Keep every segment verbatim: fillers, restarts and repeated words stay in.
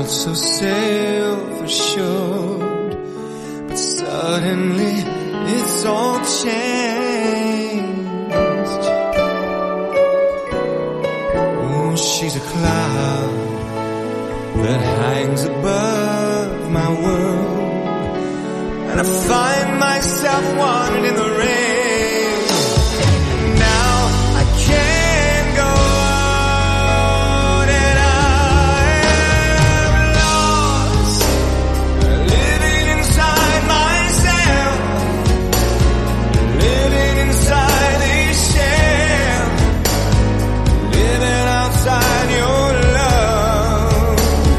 felt so self-assured, but suddenly it's all changed. Oh, she's a cloud that hangs above my world, and I find myself wandering in the rain. Now I can't go on, and I'm lost, living inside myself, living inside this shell, living outside your love.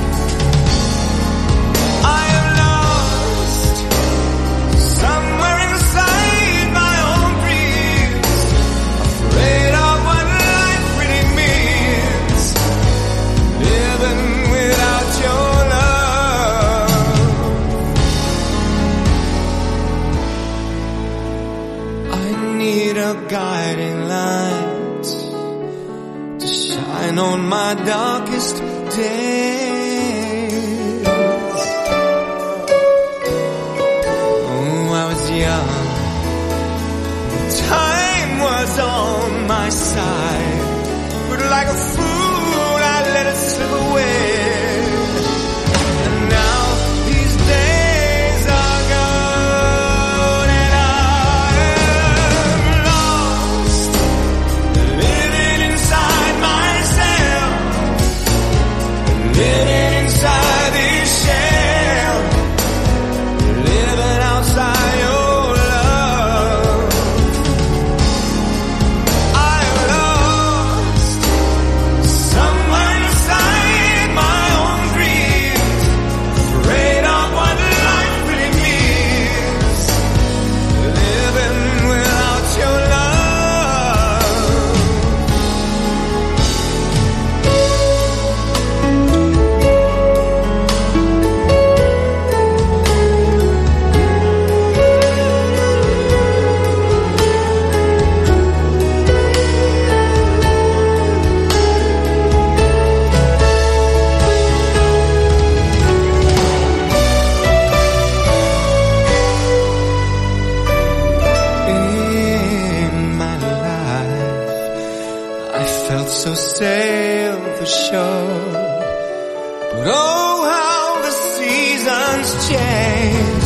I am lost somewhere inside my own dreams, afraid of what life really means, living without your love. I need a guiding light to shine on my darkest days. Oh, I was young, time was on my side, but like a fool I let it slip away. And now these days are gone, and I'm lost, living inside myself, living inside this shell, living outside your love. I'm lost somewhere inside my own dreams, afraid of what life really means, living without your love. In my life, I felt so self-assured, but oh, how the seasons change.